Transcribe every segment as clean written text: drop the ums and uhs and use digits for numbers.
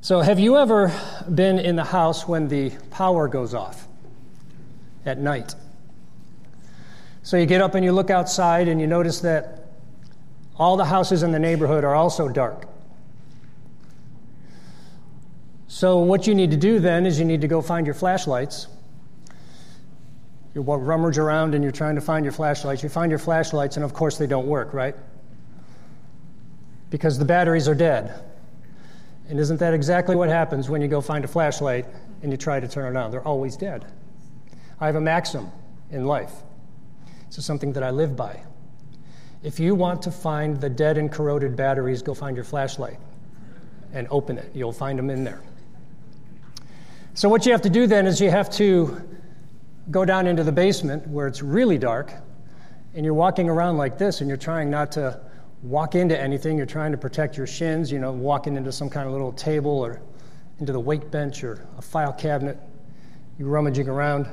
So have you ever been in the house when the power goes off at night? So you get up and you look outside and you notice that all the houses in the neighborhood are also dark. So what you need to do then is you need to go find your flashlights. You rummage around and you're trying to find your flashlights. You find your flashlights and of course they don't work, right? Because the batteries are dead. And isn't that exactly what happens when you go find a flashlight and you try to turn it on? They're always dead. I have a maxim in life. It's something that I live by. If you want to find the dead and corroded batteries, go find your flashlight and open it. You'll find them in there. So what you have to do then is you have to go down into the basement where it's really dark, and you're walking around like this, and you're trying not to walk into anything. You're trying to protect your shins, walking into some kind of little table or into the weight bench or a file cabinet. You're rummaging around.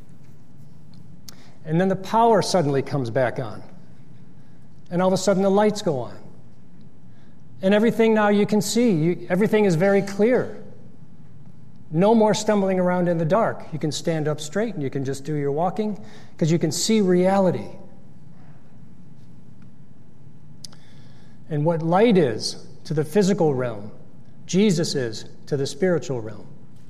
And then the power suddenly comes back on. And all of a sudden the lights go on. And everything now you can see. Everything is very clear. No more stumbling around in the dark. You can stand up straight and you can just do your walking because you can see reality. And what light is to the physical realm, Jesus is to the spiritual realm.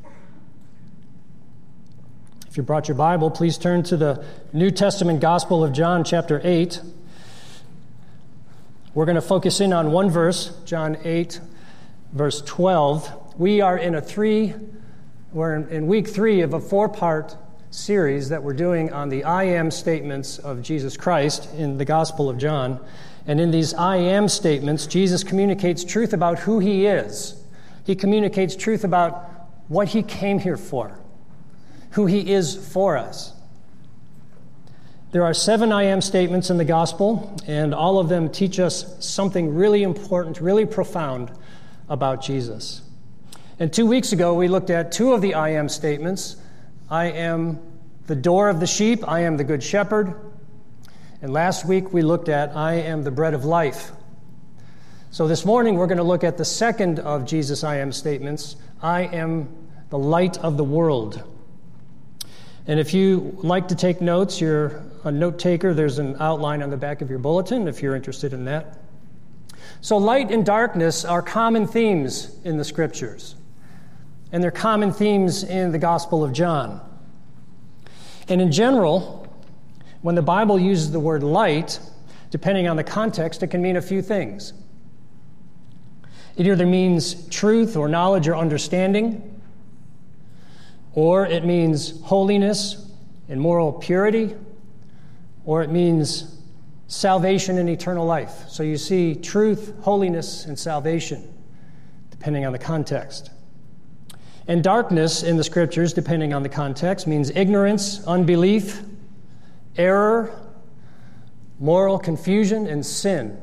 If you brought your Bible, please turn to the New Testament Gospel of John, chapter 8. We're going to focus in on one verse, John 8, verse 12. We are we're in week 3 of a 4-part series that we're doing on the I am statements of Jesus Christ in the Gospel of John. And in these I am statements, Jesus communicates truth about who he is. He communicates truth about what he came here for, who he is for us. There are 7 I am statements in the gospel, and all of them teach us something really important, really profound about Jesus. And 2 weeks ago, we looked at 2 of the I am statements. I am the door of the sheep. I am the good shepherd. And last week, we looked at I am the bread of life. So this morning, we're going to look at the second of Jesus' I am statements. I am the light of the world. And if you like to take notes, you're a note taker, there's an outline on the back of your bulletin if you're interested in that. So light and darkness are common themes in the Scriptures. And they're common themes in the Gospel of John. And in general, when the Bible uses the word light, depending on the context, it can mean a few things. It either means truth or knowledge or understanding, or it means holiness and moral purity, or it means salvation and eternal life. So you see truth, holiness, and salvation, depending on the context. And darkness in the Scriptures, depending on the context, means ignorance, unbelief, error, moral confusion, and sin.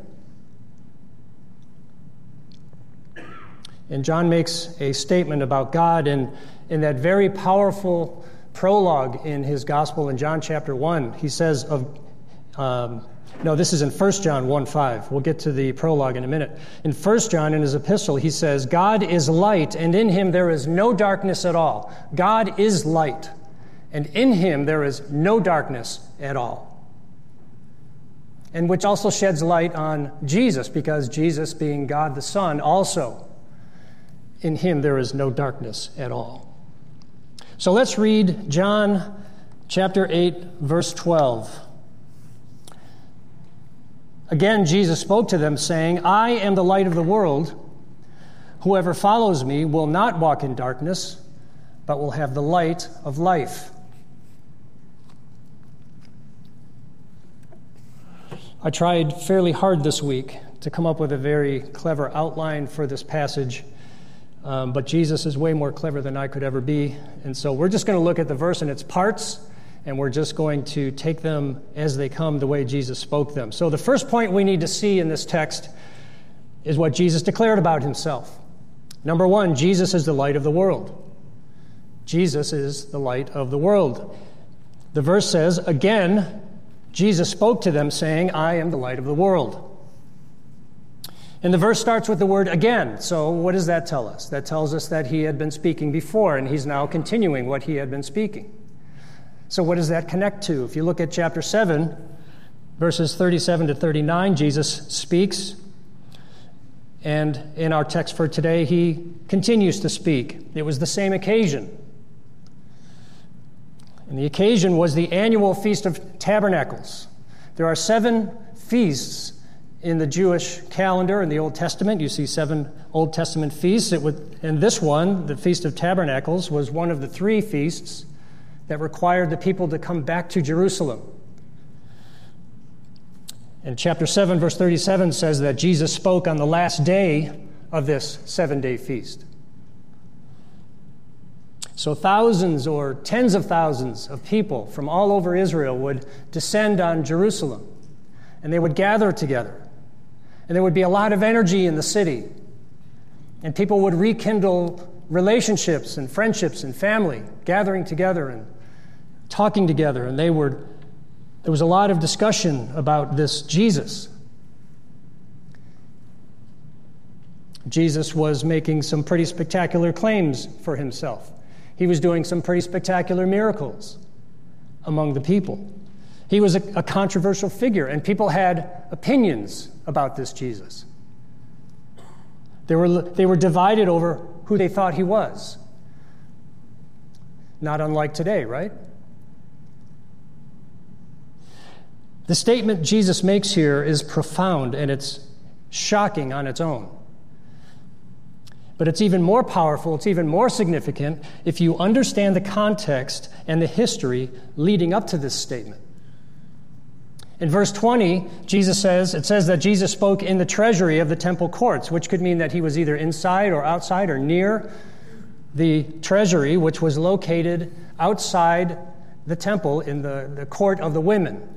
And John makes a statement about God in that very powerful prologue in his gospel in John chapter 1. He says this is in 1 John 1:5. We'll get to the prologue in a minute. In 1 John, in his epistle, he says, God is light, and in him there is no darkness at all. God is light, and in him there is no darkness at all. And which also sheds light on Jesus, because Jesus, being God the Son, also, in him there is no darkness at all. So let's read John chapter 8, verse 12. Again, Jesus spoke to them, saying, I am the light of the world. Whoever follows me will not walk in darkness, but will have the light of life. I tried fairly hard this week to come up with a very clever outline for this passage, but Jesus is way more clever than I could ever be. And so we're just going to look at the verse in its parts, and we're just going to take them as they come the way Jesus spoke them. So the first point we need to see in this text is what Jesus declared about himself. Number 1, Jesus is the light of the world. Jesus is the light of the world. The verse says, again, Jesus spoke to them, saying, I am the light of the world. And the verse starts with the word again. So what does that tell us? That tells us that he had been speaking before, and he's now continuing what he had been speaking. So what does that connect to? If you look at chapter 7, verses 37 to 39, Jesus speaks. And in our text for today, he continues to speak. It was the same occasion. And the occasion was the annual Feast of Tabernacles. There are 7 feasts in the Jewish calendar in the Old Testament. You see 7 Old Testament feasts. And this one, the Feast of Tabernacles, was one of the 3 feasts that required the people to come back to Jerusalem. And chapter 7, verse 37 says that Jesus spoke on the last day of this 7-day feast. So thousands or tens of thousands of people from all over Israel would descend on Jerusalem, and they would gather together. And there would be a lot of energy in the city, and people would rekindle relationships and friendships and family, gathering together and talking together, and there was a lot of discussion about this Jesus. Jesus was making some pretty spectacular claims for himself. He was doing some pretty spectacular miracles among the people. He was a controversial figure, and people had opinions about this Jesus. They were divided over who they thought he was. Not unlike today, right? The statement Jesus makes here is profound, and it's shocking on its own. But it's even more powerful, it's even more significant if you understand the context and the history leading up to this statement. In verse 20, it says that Jesus spoke in the treasury of the temple courts, which could mean that he was either inside or outside or near the treasury, which was located outside the temple in the court of the women.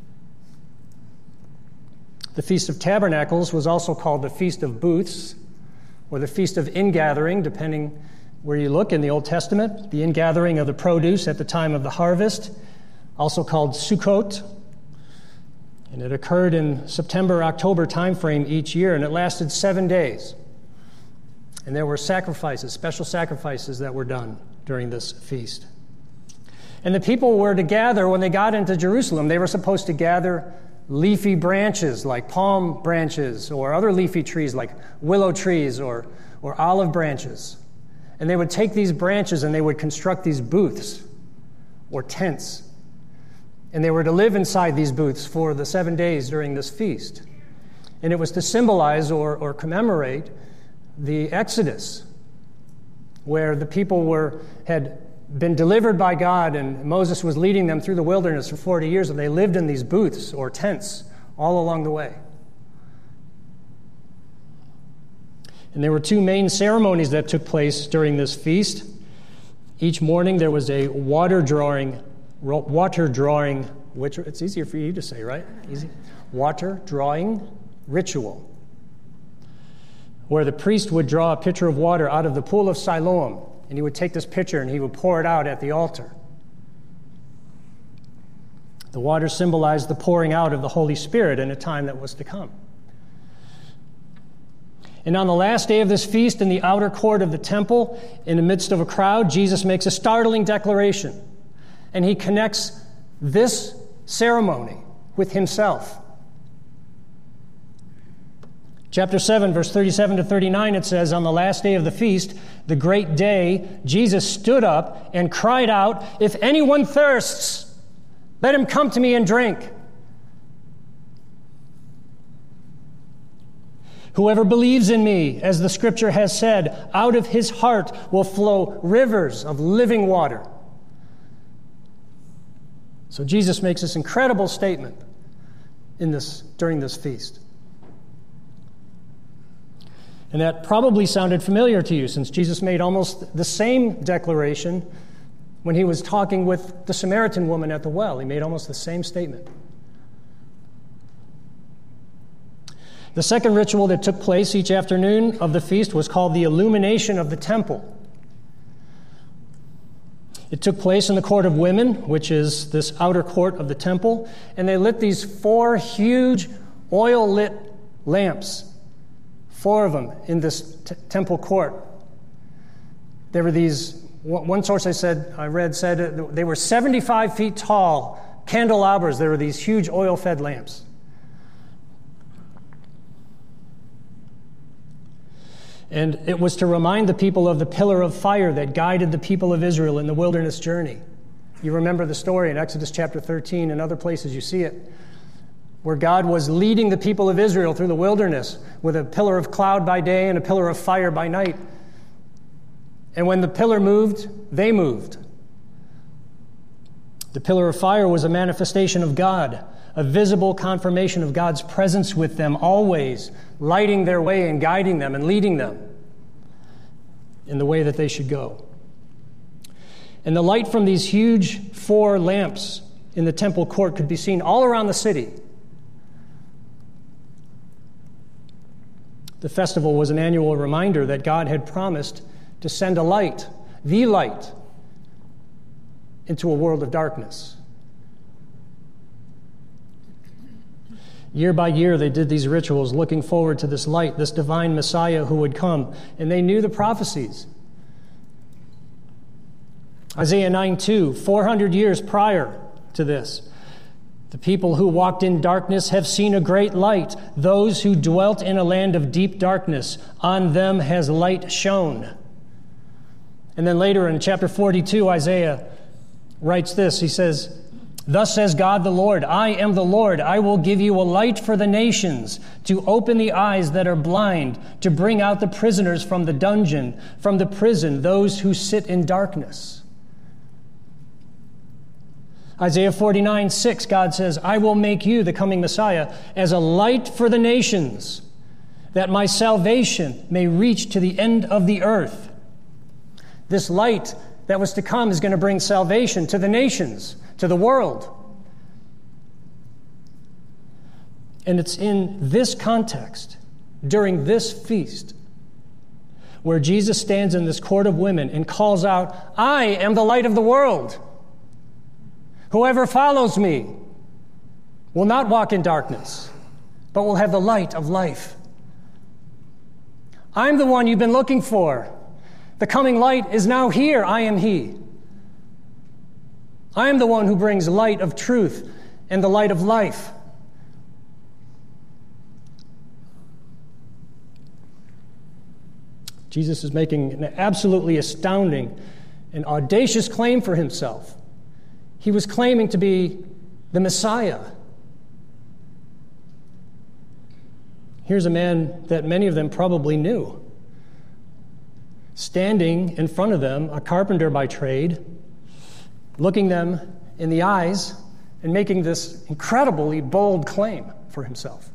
The Feast of Tabernacles was also called the Feast of Booths, or the Feast of Ingathering, depending where you look in the Old Testament. The ingathering of the produce at the time of the harvest, also called Sukkot. And it occurred in September-October timeframe each year, and it lasted 7 days. And there were sacrifices, special sacrifices that were done during this feast. And the people were to gather, when they got into Jerusalem, they were supposed to gather leafy branches like palm branches or other leafy trees like willow trees or olive branches. And they would take these branches and they would construct these booths or tents. And they were to live inside these booths for the 7 days during this feast. And it was to symbolize or commemorate the Exodus, where the people had been delivered by God, and Moses was leading them through the wilderness for 40 years, and they lived in these booths or tents all along the way. And there were 2 main ceremonies that took place during this feast. Each morning there was a water drawing, which it's easier for you to say, right? Easy. Water drawing ritual, where the priest would draw a pitcher of water out of the pool of Siloam, and he would take this pitcher and he would pour it out at the altar. The water symbolized the pouring out of the Holy Spirit in a time that was to come. And on the last day of this feast, in the outer court of the temple, in the midst of a crowd, Jesus makes a startling declaration. And he connects this ceremony with himself. Chapter 7, verse 37 to 39, it says, "On the last day of the feast, the great day, Jesus stood up and cried out, 'If anyone thirsts, let him come to me and drink. Whoever believes in me, as the scripture has said, out of his heart will flow rivers of living water.'" So Jesus makes this incredible statement during this feast. And that probably sounded familiar to you, since Jesus made almost the same declaration when he was talking with the Samaritan woman at the well. He made almost the same statement. The second ritual that took place each afternoon of the feast was called the illumination of the temple. It took place in the court of women, which is this outer court of the temple, and they lit these 4 huge oil-lit lamps, 4 of them in this temple court. There were these, one source I read said they were 75 feet tall candelabras. There were these huge oil-fed lamps. And it was to remind the people of the pillar of fire that guided the people of Israel in the wilderness journey. You remember the story in Exodus chapter 13 and other places you see it, where God was leading the people of Israel through the wilderness with a pillar of cloud by day and a pillar of fire by night. And when the pillar moved, they moved. The pillar of fire was a manifestation of God, a visible confirmation of God's presence with them always, lighting their way and guiding them and leading them in the way that they should go. And the light from these huge 4 lamps in the temple court could be seen all around the city. The festival was an annual reminder that God had promised to send a light, the light, into a world of darkness. Year by year, they did these rituals looking forward to this light, this divine Messiah who would come, and they knew the prophecies. Isaiah 9:2, 400 years prior to this, the people who walked in darkness have seen a great light. Those who dwelt in a land of deep darkness, on them has light shone. And then later in chapter 42, Isaiah writes this. He says, "Thus says God the Lord, I am the Lord. I will give you a light for the nations, to open the eyes that are blind, to bring out the prisoners from the dungeon, from the prison, those who sit in darkness." Isaiah 49:6, God says, "I will make you," the coming Messiah, "as a light for the nations, that my salvation may reach to the end of the earth." This light that was to come is going to bring salvation to the nations, to the world. And it's in this context, during this feast, where Jesus stands in this court of women and calls out, "I am the light of the world. Whoever follows me will not walk in darkness, but will have the light of life." I'm the one you've been looking for. The coming light is now here. I am He. I am the one who brings light of truth and the light of life. Jesus is making an absolutely astounding and audacious claim for Himself. He was claiming to be the Messiah. Here's a man that many of them probably knew, standing in front of them, a carpenter by trade, looking them in the eyes and making this incredibly bold claim for himself,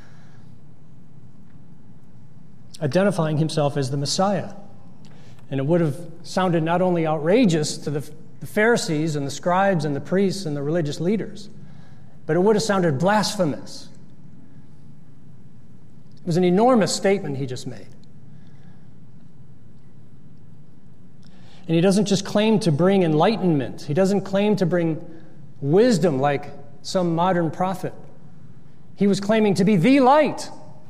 identifying himself as the Messiah. And it would have sounded not only outrageous to the Pharisees and the scribes and the priests and the religious leaders, but it would have sounded blasphemous. It was an enormous statement he just made. And he doesn't just claim to bring enlightenment. He doesn't claim to bring wisdom like some modern prophet. He was claiming to be the light.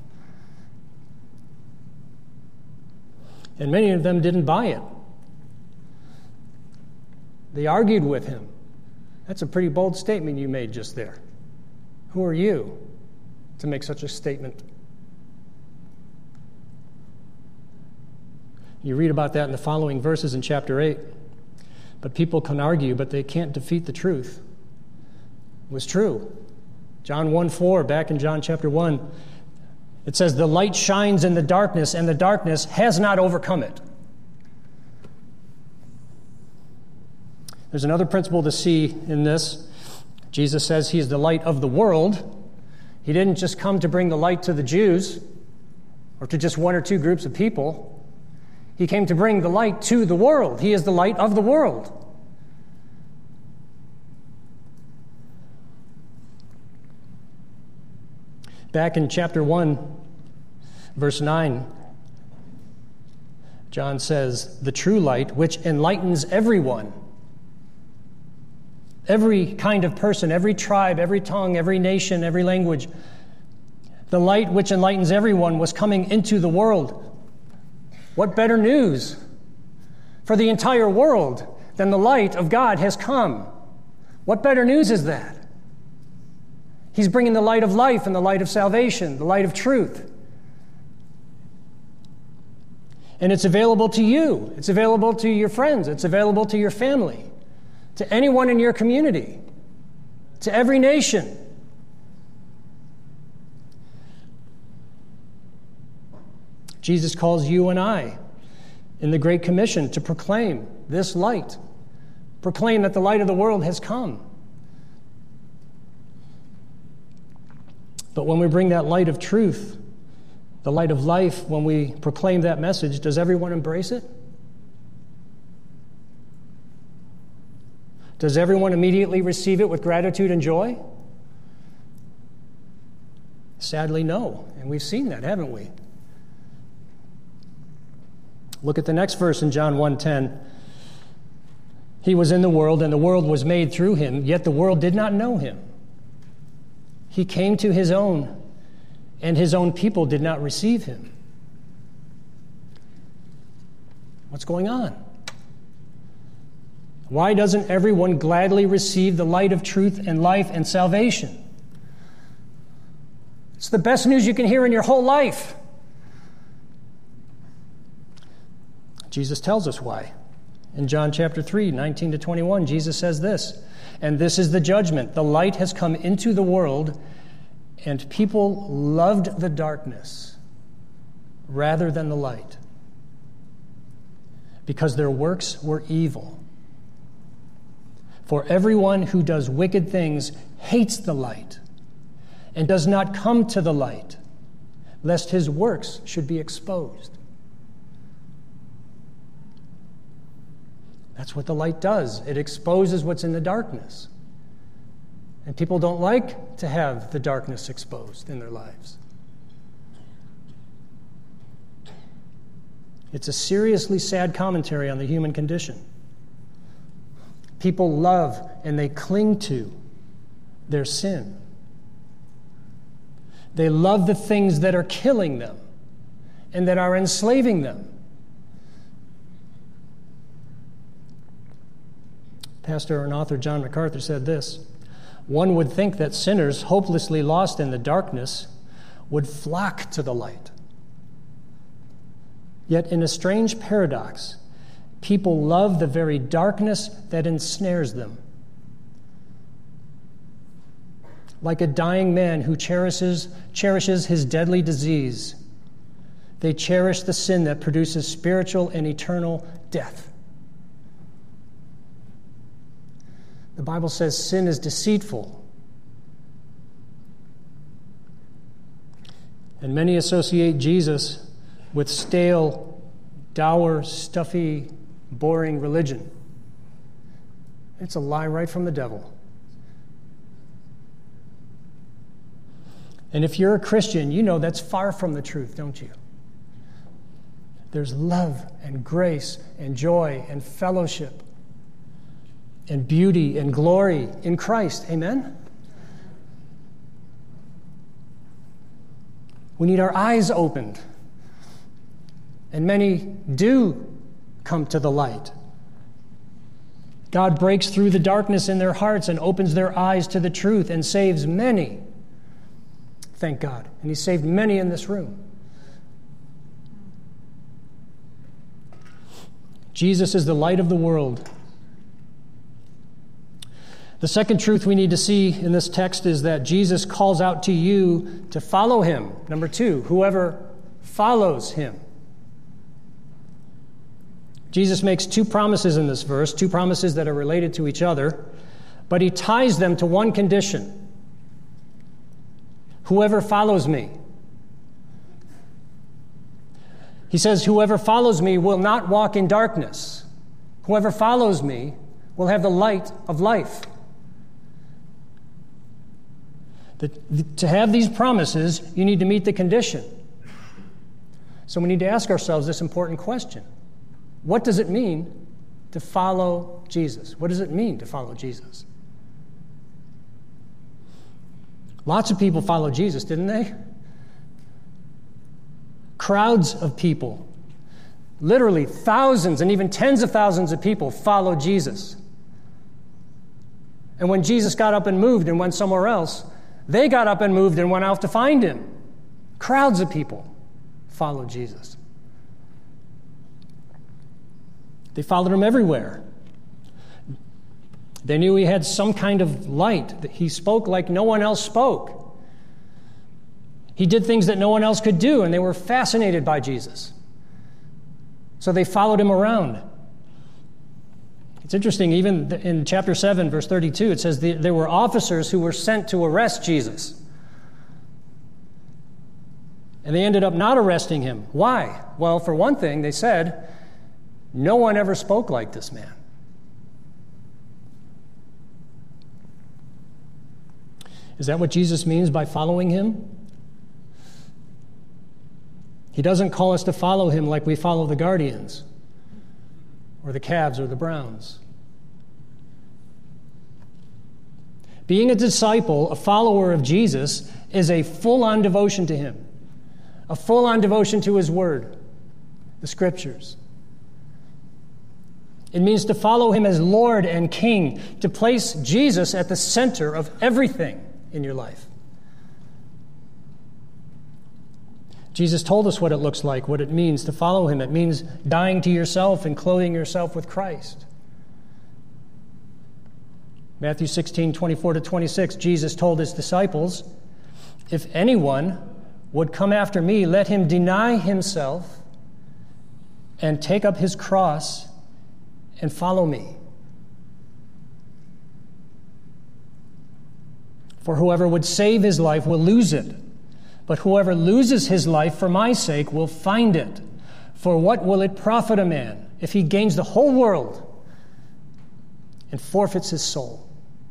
And many of them didn't buy it. They argued with him. That's a pretty bold statement you made just there. Who are you to make such a statement? You read about that in the following verses in chapter 8. But people can argue, but they can't defeat the truth. It was true. John 1:4, back in John chapter 1, it says, "The light shines in the darkness, and the darkness has not overcome it." There's another principle to see in this. Jesus says He is the light of the world. He didn't just come to bring the light to the Jews or to just one or two groups of people. He came to bring the light to the world. He is the light of the world. Back in chapter 1, verse 9, John says, "The true light, which enlightens everyone," every kind of person, every tribe, every tongue, every nation, every language. The light which enlightens everyone was coming into the world. What better news for the entire world than the light of God has come? What better news is that? He's bringing the light of life and the light of salvation, the light of truth. And it's available to you. It's available to your friends. It's available to your family, to anyone in your community, to every nation. Jesus calls you and I in the Great Commission to proclaim this light. Proclaim that the light of the world has come. But when we bring that light of truth, the light of life, when we proclaim that message, does everyone embrace it? Does everyone immediately receive it with gratitude and joy? Sadly, no. And we've seen that, haven't we? Look at the next verse in John 1:10. He was in the world, and the world was made through him, yet the world did not know him. He came to his own, and his own people did not receive him. What's going on? Why doesn't everyone gladly receive the light of truth and life and salvation? It's the best news you can hear in your whole life. Jesus tells us why. In John chapter 3, 19 to 21, Jesus says this, "And this is the judgment. The light has come into the world, and people loved the darkness rather than the light, because their works were evil. For everyone who does wicked things hates the light and does not come to the light, lest his works should be exposed." That's what the light does. It exposes what's in the darkness. And people don't like to have the darkness exposed in their lives. It's a seriously sad commentary on the human condition. People love and they cling to their sin. They love the things that are killing them and that are enslaving them. Pastor and author John MacArthur said this, "One would think that sinners hopelessly lost in the darkness would flock to the light. Yet in a strange paradox, people love the very darkness that ensnares them. Like a dying man who cherishes his deadly disease, they cherish the sin that produces spiritual and eternal death." The Bible says sin is deceitful. And many associate Jesus with stale, dour, stuffy, boring religion. It's a lie right from the devil. And if you're a Christian, you know that's far from the truth, don't you? There's love and grace and joy and fellowship and beauty and glory in Christ. Amen? We need our eyes opened. And many do come to the light. God breaks through the darkness in their hearts and opens their eyes to the truth and saves many. Thank God. And He saved many in this room. Jesus is the light of the world. The second truth we need to see in this text is that Jesus calls out to you to follow Him. Number 2, whoever follows Him. Jesus makes 2 promises in this verse, 2 promises that are related to each other, but He ties them to one condition. Whoever follows me. He says, whoever follows me will not walk in darkness. Whoever follows me will have the light of life. To have these promises, you need to meet the condition. So we need to ask ourselves this important question. What does it mean to follow Jesus? What does it mean to follow Jesus? Lots of people followed Jesus, didn't they? crowds of people, literally thousands and even tens of thousands of people followed Jesus. And when Jesus got up and moved and went somewhere else, they got up and moved and went out to find him. Crowds of people followed Jesus. They followed him everywhere. They knew he had some kind of light, that he spoke like no one else spoke. He did things that no one else could do, and they were fascinated by Jesus. So they followed him around. It's interesting, even in chapter 7, verse 32, it says there were officers who were sent to arrest Jesus. And they ended up not arresting him. Why? Well, for one thing, they said, no one ever spoke like this man. Is that what Jesus means by following him? He doesn't call us to follow him like we follow the Guardians or the Cavs or the Browns. Being a disciple, a follower of Jesus, is a full-on devotion to him, a full-on devotion to his word, the scriptures. It means to follow him as Lord and King, to place Jesus at the center of everything in your life. Jesus told us what it looks like, what it means to follow him. It means dying to yourself and clothing yourself with Christ. Matthew 16:24-26, Jesus told his disciples, if anyone would come after me, let him deny himself and take up his cross and follow me. For whoever would save his life will lose it. But whoever loses his life for my sake will find it. For what will it profit a man if he gains the whole world and forfeits his soul?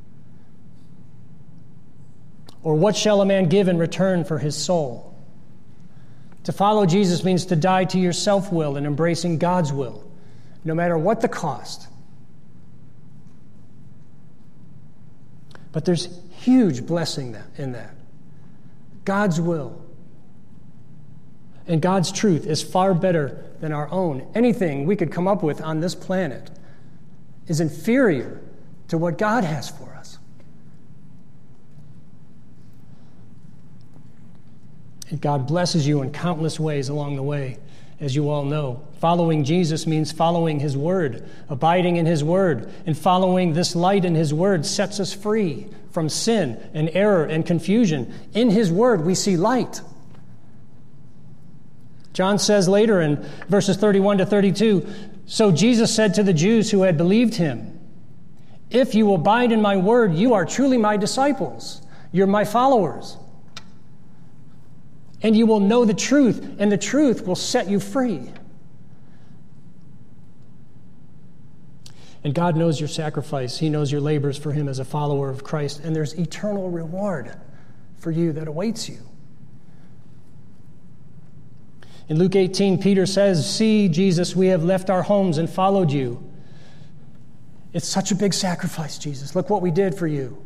Or what shall a man give in return for his soul? To follow Jesus means to die to your self-will and embracing God's will, no matter what the cost. But there's huge blessing in that. God's will and God's truth is far better than our own. Anything we could come up with on this planet is inferior to what God has for us. And God blesses you in countless ways along the way, as you all know. Following Jesus means following his word, abiding in his word, and following this light in his word sets us free from sin and error and confusion. In his word, we see light. John says later in verses 31-32, so Jesus said to the Jews who had believed him, if you abide in my word, you are truly my disciples. You're my followers. And you will know the truth, and the truth will set you free. And God knows your sacrifice. He knows your labors for him as a follower of Christ. And there's eternal reward for you that awaits you. In Luke 18, Peter says, see, Jesus, we have left our homes and followed you. It's such a big sacrifice, Jesus. Look what we did for you.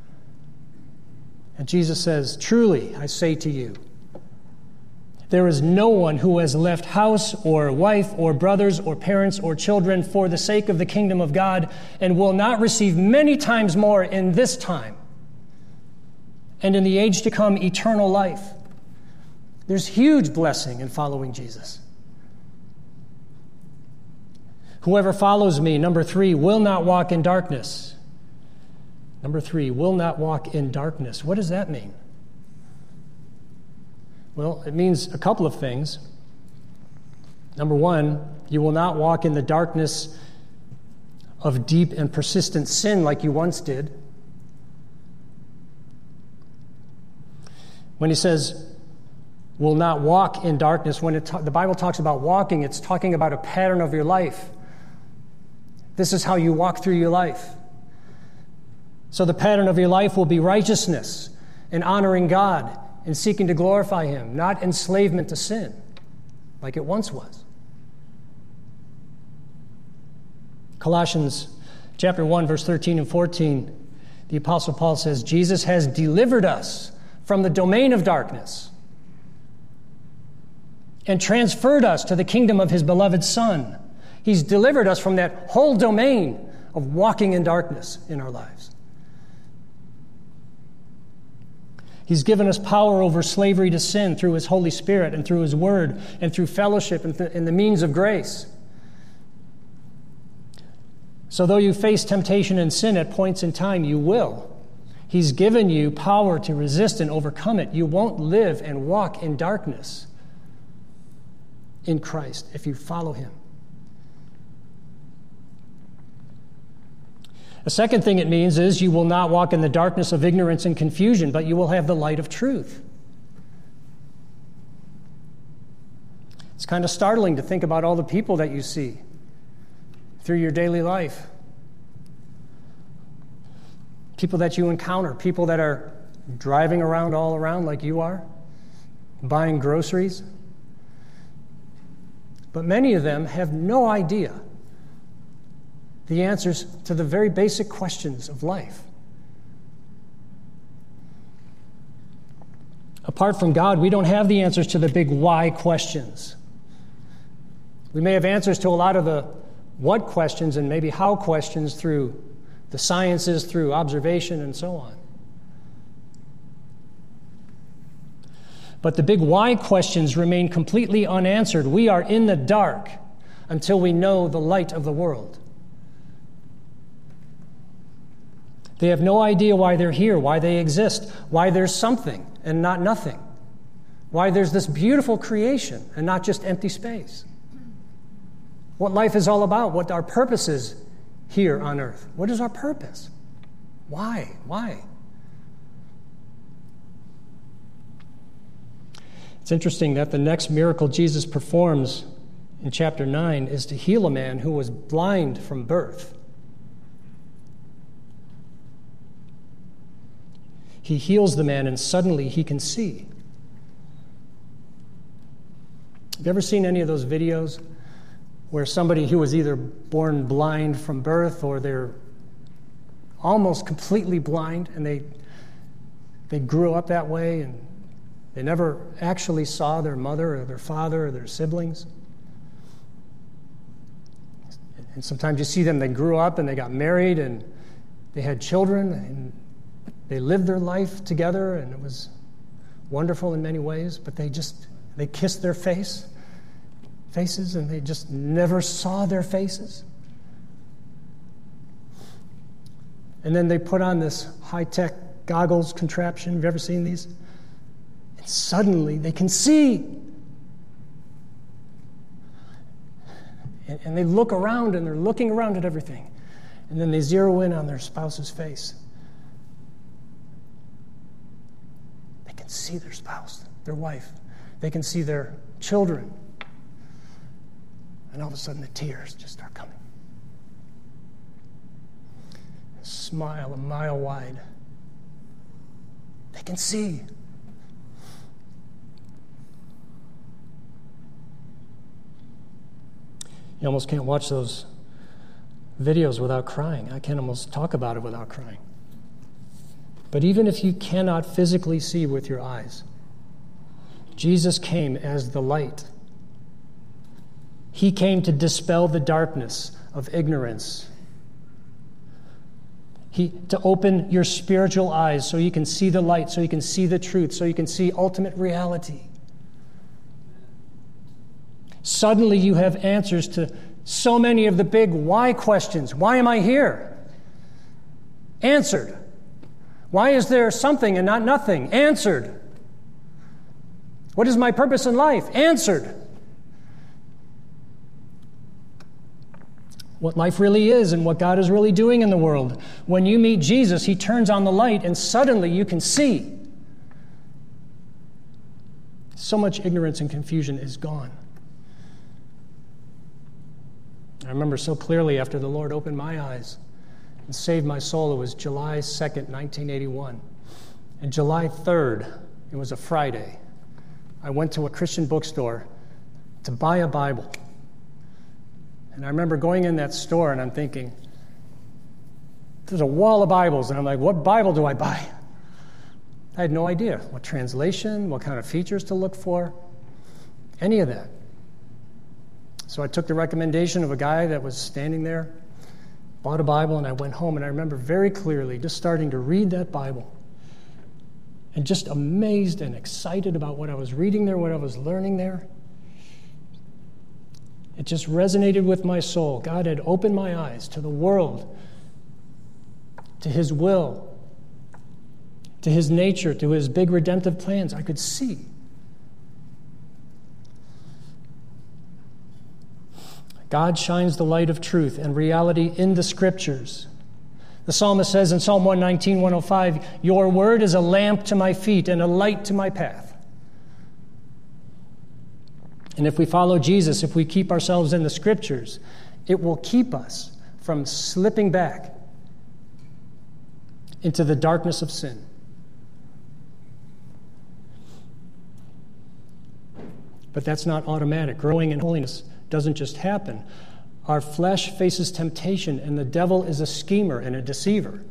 And Jesus says, truly, I say to you, there is no one who has left house or wife or brothers or parents or children for the sake of the kingdom of God and will not receive many times more in this time and in the age to come eternal life. There's huge blessing in following Jesus. Whoever follows me, number 3, will not walk in darkness. Number 3, will not walk in darkness. What does that mean? Well, it means a couple of things. Number 1, you will not walk in the darkness of deep and persistent sin like you once did. When he says, will not walk in darkness, when the Bible talks about walking, it's talking about a pattern of your life. This is how you walk through your life. So the pattern of your life will be righteousness and honoring God and seeking to glorify him, not enslavement to sin like it once was. Colossians chapter 1, verse 13 and 14, the Apostle Paul says, Jesus has delivered us from the domain of darkness and transferred us to the kingdom of his beloved Son. He's delivered us from that whole domain of walking in darkness in our lives. He's given us power over slavery to sin through his Holy Spirit and through his word and through fellowship and the means of grace. So though you face temptation and sin at points in time, you will. He's given you power to resist and overcome it. You won't live and walk in darkness in Christ if you follow him. A second thing it means is you will not walk in the darkness of ignorance and confusion, but you will have the light of truth. It's kind of startling to think about all the people that you see through your daily life. People that you encounter, people that are driving around all around like you are, buying groceries. But many of them have no idea the answers to the very basic questions of life. Apart from God, we don't have the answers to the big why questions. We may have answers to a lot of the what questions and maybe how questions through the sciences, through observation, and so on. But the big why questions remain completely unanswered. We are in the dark until we know the light of the world. They have no idea why they're here, why they exist, why there's something and not nothing, why there's this beautiful creation and not just empty space, what life is all about, what our purpose is here on earth. What is our purpose? Why? Why? It's interesting that the next miracle Jesus performs in chapter 9 is to heal a man who was blind from birth. He heals the man, and suddenly he can see. Have you ever seen any of those videos where somebody who was either born blind from birth or they're almost completely blind and they grew up that way and they never actually saw their mother or their father or their siblings? And sometimes you see them, they grew up and they got married and they had children and they lived their life together, and it was wonderful in many ways, but they kissed their faces, and they just never saw their faces. And then they put on this high-tech goggles contraption. Have you ever seen these? And suddenly they can see. And they look around, and they're looking around at everything. And then they zero in on their spouse's face. See their spouse, their wife. They can see their children. And all of a sudden the tears just start coming. A smile a mile wide. They can see. You almost can't watch those videos without crying. I can't almost talk about it without crying. But even if you cannot physically see with your eyes, Jesus came as the light. He came to dispel the darkness of ignorance. To open your spiritual eyes so you can see the light, so you can see the truth, so you can see ultimate reality. Suddenly you have answers to so many of the big why questions. Why am I here? Answered. Why is there something and not nothing? Answered. What is my purpose in life? Answered. What life really is and what God is really doing in the world. When you meet Jesus, he turns on the light and suddenly you can see. So much ignorance and confusion is gone. I remember so clearly after the Lord opened my eyes and saved my soul. It was July 2nd, 1981. And July 3rd, it was a Friday, I went to a Christian bookstore to buy a Bible. And I remember going in that store and I'm thinking, there's a wall of Bibles. And I'm like, what Bible do I buy? I had no idea what translation, what kind of features to look for. any of that. So I took the recommendation of a guy that was standing there, bought a Bible, and I went home, and I remember very clearly just starting to read that Bible and just amazed and excited about what I was reading there, what I was learning there. It just resonated with my soul. God had opened my eyes to the world, to His will, to His nature, to His big redemptive plans. I could see. God shines the light of truth and reality in the Scriptures. The psalmist says in Psalm 119, 105, "Your word is a lamp to my feet and a light to my path." And if we follow Jesus, if we keep ourselves in the Scriptures, it will keep us from slipping back into the darkness of sin. But that's not automatic. Growing in holiness doesn't just happen. Our flesh faces temptation, and the devil is a schemer and a deceiver.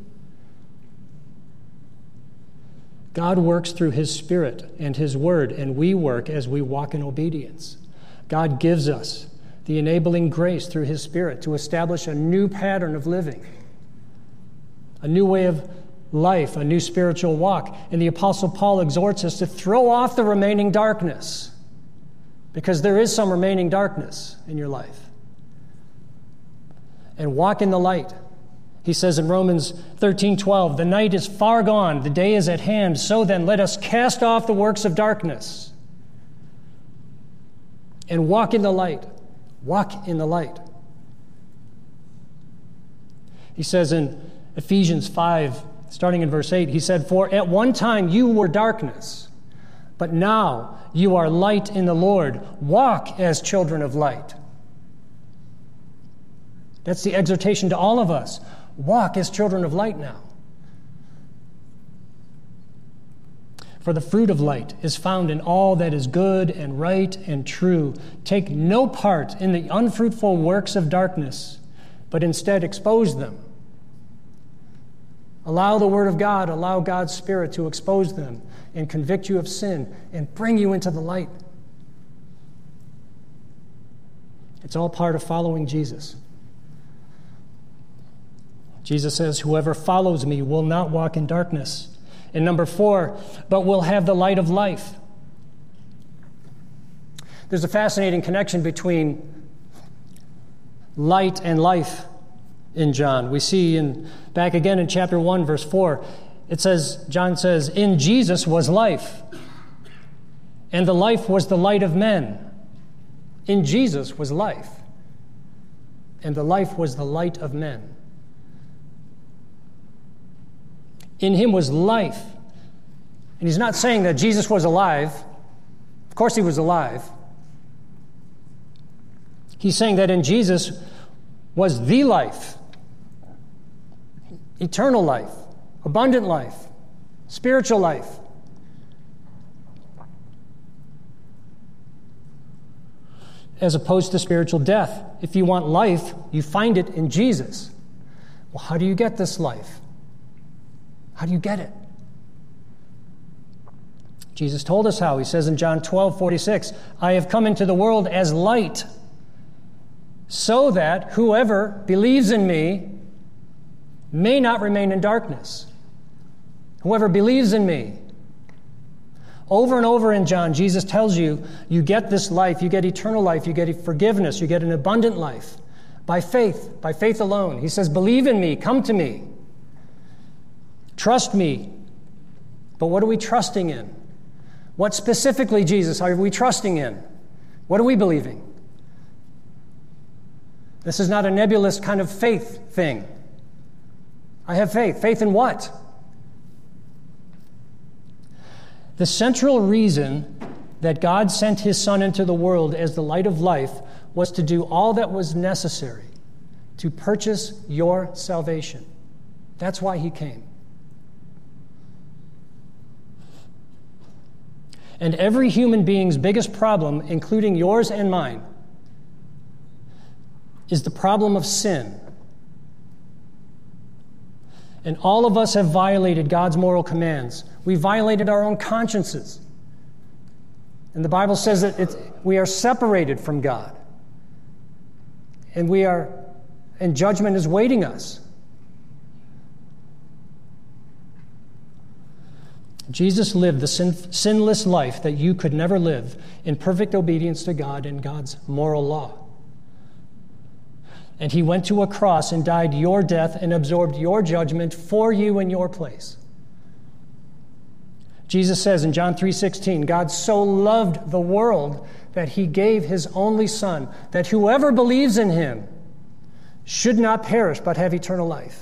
God works through His Spirit and His Word, and we work as we walk in obedience. God gives us the enabling grace through His Spirit to establish a new pattern of living, a new way of life, a new spiritual walk. And the Apostle Paul exhorts us to throw off the remaining darkness, because there is some remaining darkness in your life, and walk in the light. He says in Romans 13:12, "The night is far gone, the day is at hand. So then, let us cast off the works of darkness and walk in the light." Walk in the light. He says in Ephesians 5, starting in verse 8, he said, "For at one time you were darkness, but now you are light in the Lord. Walk as children of light." That's the exhortation to all of us. Walk as children of light now. For the fruit of light is found in all that is good and right and true. Take no part in the unfruitful works of darkness, but instead expose them. Allow the Word of God, allow God's Spirit to expose them and convict you of sin and bring you into the light. It's all part of following Jesus. Jesus says, "Whoever follows me will not walk in darkness." And number 4, but will have the light of life. There's a fascinating connection between light and life in John. We see back again in chapter 1, verse 4, it says, John says, "In Jesus was life, and the life was the light of men." In Jesus was life, and the life was the light of men. In Him was life. And He's not saying that Jesus was alive. Of course He was alive. He's saying that in Jesus was the life, eternal life, abundant life, spiritual life. As opposed to spiritual death. If you want life, you find it in Jesus. Well, how do you get this life? How do you get it? Jesus told us how. He says in John 12:46, "I have come into the world as light, so that whoever believes in me may not remain in darkness." Whoever believes in me. Over and over in John, Jesus tells you, you get this life, you get eternal life, you get forgiveness, you get an abundant life by faith alone. He says, believe in me, come to me. Trust me. But what are we trusting in? What specifically, Jesus, are we trusting in? What are we believing? This is not a nebulous kind of faith thing. I have faith. Faith in what? The central reason that God sent His Son into the world as the light of life was to do all that was necessary to purchase your salvation. That's why He came. And every human being's biggest problem, including yours and mine, is the problem of sin. And all of us have violated God's moral commands. We violated our own consciences. And the Bible says that we are separated from God. And judgment is waiting us. Jesus lived the sinless life that you could never live in perfect obedience to God and God's moral law. And he went to a cross and died your death and absorbed your judgment for you in your place. Jesus says in John 3:16, God so loved the world that he gave his only Son, that whoever believes in him should not perish but have eternal life.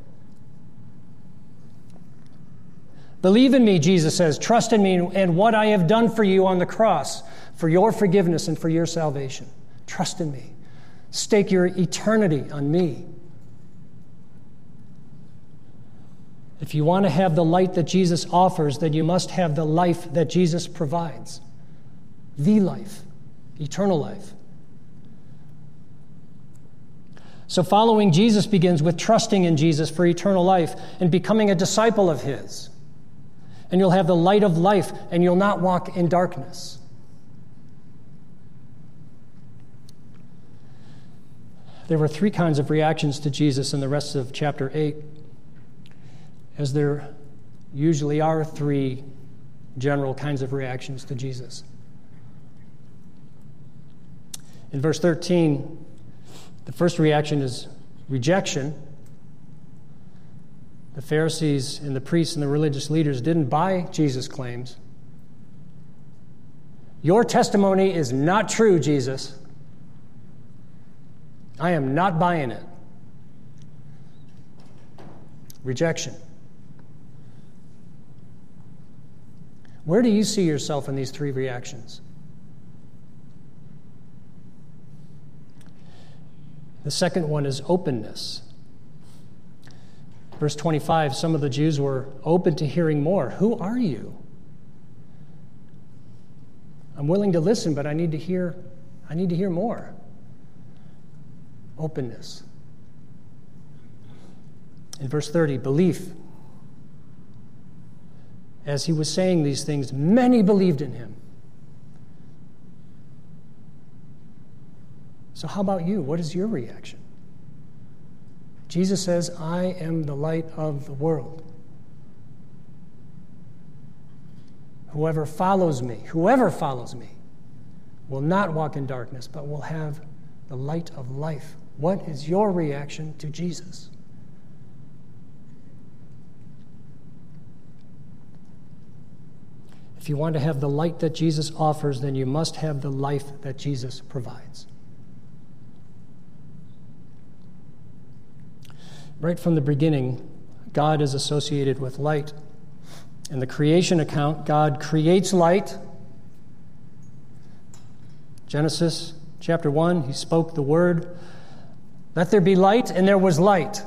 Believe in me, Jesus says, trust in me and what I have done for you on the cross, for your forgiveness and for your salvation. Trust in me. Stake your eternity on me. If you want to have the light that Jesus offers, then you must have the life that Jesus provides. The life, eternal life. So following Jesus begins with trusting in Jesus for eternal life and becoming a disciple of his. And you'll have the light of life, and you'll not walk in darkness. There were 3 kinds of reactions to Jesus in the rest of chapter 8, as there usually are 3 general kinds of reactions to Jesus. In verse 13, the first reaction is rejection. The Pharisees and the priests and the religious leaders didn't buy Jesus' claims. Your testimony is not true, Jesus. I am not buying it. Rejection. Where do you see yourself in these 3 reactions? The second one is openness. Verse 25, some of the Jews were open to hearing more. Who are you? I'm willing to listen, but I need to hear more. Openness. In verse 30, belief. As he was saying these things, many believed in him. So how about you? What is your reaction? Jesus says, I am the light of the world. Whoever follows me will not walk in darkness, but will have the light of life. What is your reaction to Jesus? If you want to have the light that Jesus offers, then you must have the life that Jesus provides. Right from the beginning, God is associated with light. In the creation account, God creates light. Genesis chapter 1, he spoke the word, let there be light, and there was light.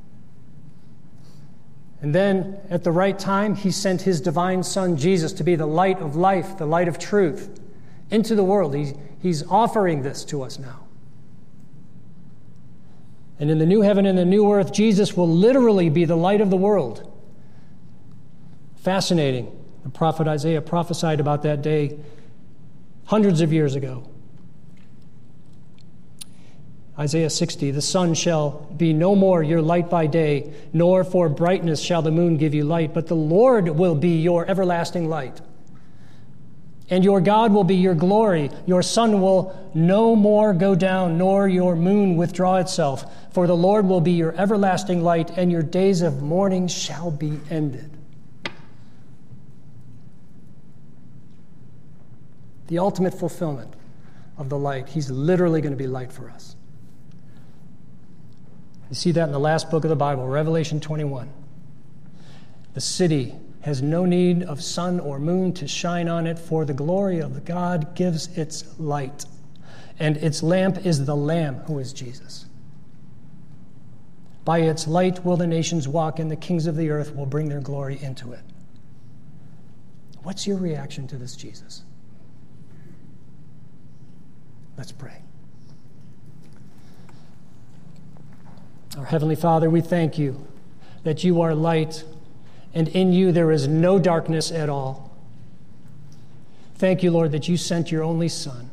And then, at the right time, he sent his divine Son, Jesus, to be the light of life, the light of truth, into the world. He's offering this to us now. And in the new heaven and the new earth, Jesus will literally be the light of the world. Fascinating. The prophet Isaiah prophesied about that day hundreds of years ago. Isaiah 60, the sun shall be no more your light by day, nor for brightness shall the moon give you light, but the Lord will be your everlasting light. And your God will be your glory. Your sun will no more go down, nor your moon withdraw itself. For the Lord will be your everlasting light, and your days of mourning shall be ended. The ultimate fulfillment of the light. He's literally going to be light for us. You see that in the last book of the Bible, Revelation 21. The city has no need of sun or moon to shine on it, for the glory of God gives its light. And its lamp is the Lamb, who is Jesus. By its light will the nations walk, and the kings of the earth will bring their glory into it. What's your reaction to this Jesus? Let's pray. Our Heavenly Father, we thank you that you are light, and in you there is no darkness at all. Thank you, Lord, that you sent your only Son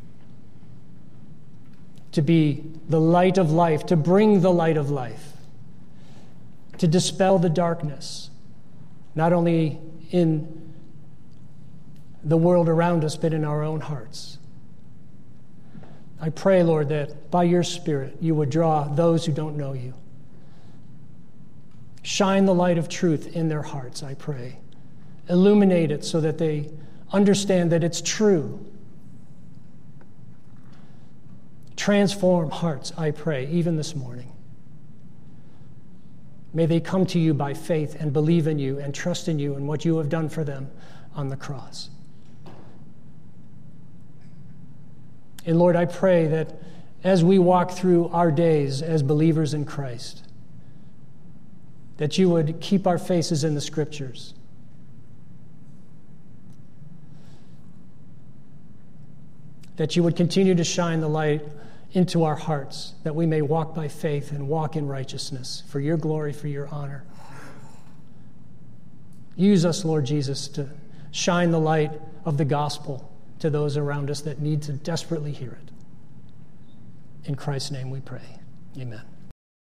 to be the light of life, to bring the light of life, to dispel the darkness, not only in the world around us, but in our own hearts. I pray, Lord, that by your Spirit you would draw those who don't know you. Shine the light of truth in their hearts, I pray. Illuminate it so that they understand that it's true. Transform hearts, I pray, even this morning. May they come to you by faith and believe in you and trust in you and what you have done for them on the cross. And Lord, I pray that as we walk through our days as believers in Christ, that you would keep our faces in the Scriptures. That you would continue to shine the light into our hearts, that we may walk by faith and walk in righteousness for your glory, for your honor. Use us, Lord Jesus, to shine the light of the gospel to those around us that need to desperately hear it. In Christ's name we pray. Amen.